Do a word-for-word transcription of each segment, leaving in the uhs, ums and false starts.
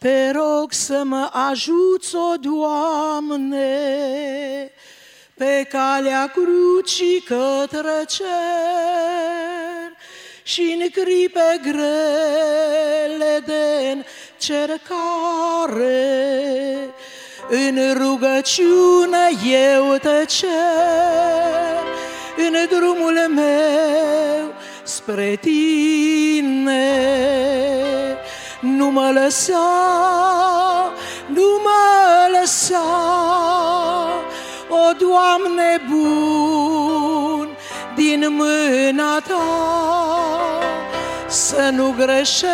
Te rog să mă ajuți, o Doamne, pe calea crucii către cer și în clipe grele de încercare, în rugăciune eu te cer, în drumul meu spre tine. Nu mă lăsa, nu mă lăsa, o Doamne bun, din mâna ta, să nu greșesc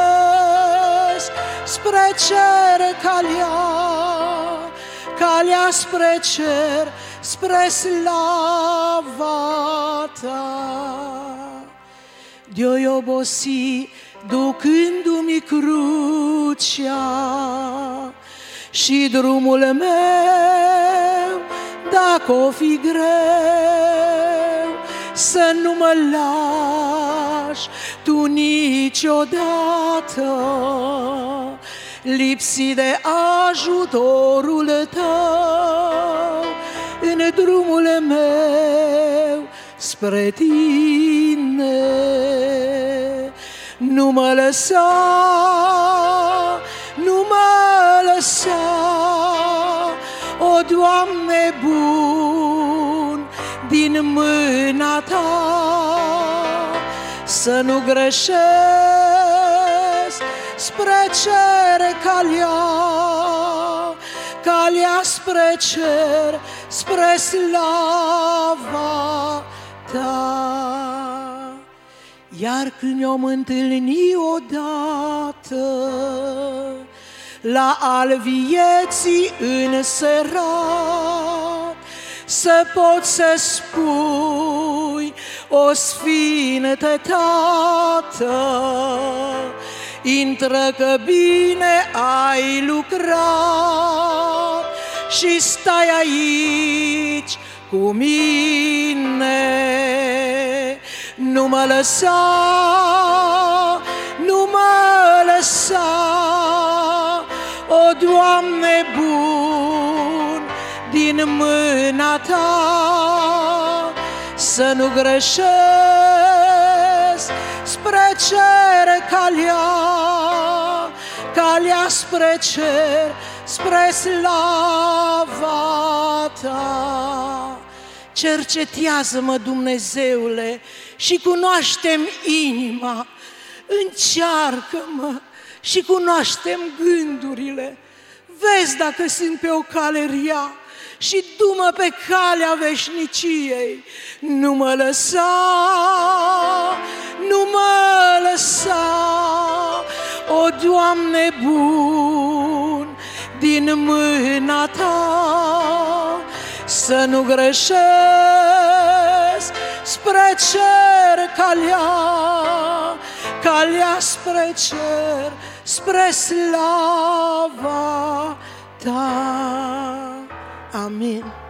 spre cer calea, calea spre cer, spre slava ta. De-o obosi ducându-mi crucea și drumul meu, dacă o fi greu, să nu mă lași tu niciodată, lipsit de ajutorul tău, în drumul meu spre tine. Nu mă lăsa, nu mă lăsa, o Doamne bun, din mâna ta, să nu greșesc spre cer calea, calea spre cer, spre slava ta. Iar când ne-om întâlni odată la al vieții înserat, să poți să spui, o Sfinte Tată, intră că bine ai lucrat și stai aici cu mine. Nu mă lăsa, nu mă lăsa, o Doamne bun, din mâna ta, să nu greșesc spre cer calea, calea spre cer, spre slava ta. Cercetează-mă, Dumnezeule, și cunoaște-mi inima, încearcă-mă și cunoaște-mi gândurile. Vezi dacă sunt pe o cale rea și du-mă pe calea veșniciei. Nu mă lăsa, nu mă lăsa, o Doamne bun, din mâna ta, să nu greșesc spre cer calea, calea spre cer, spre slava ta. Amin.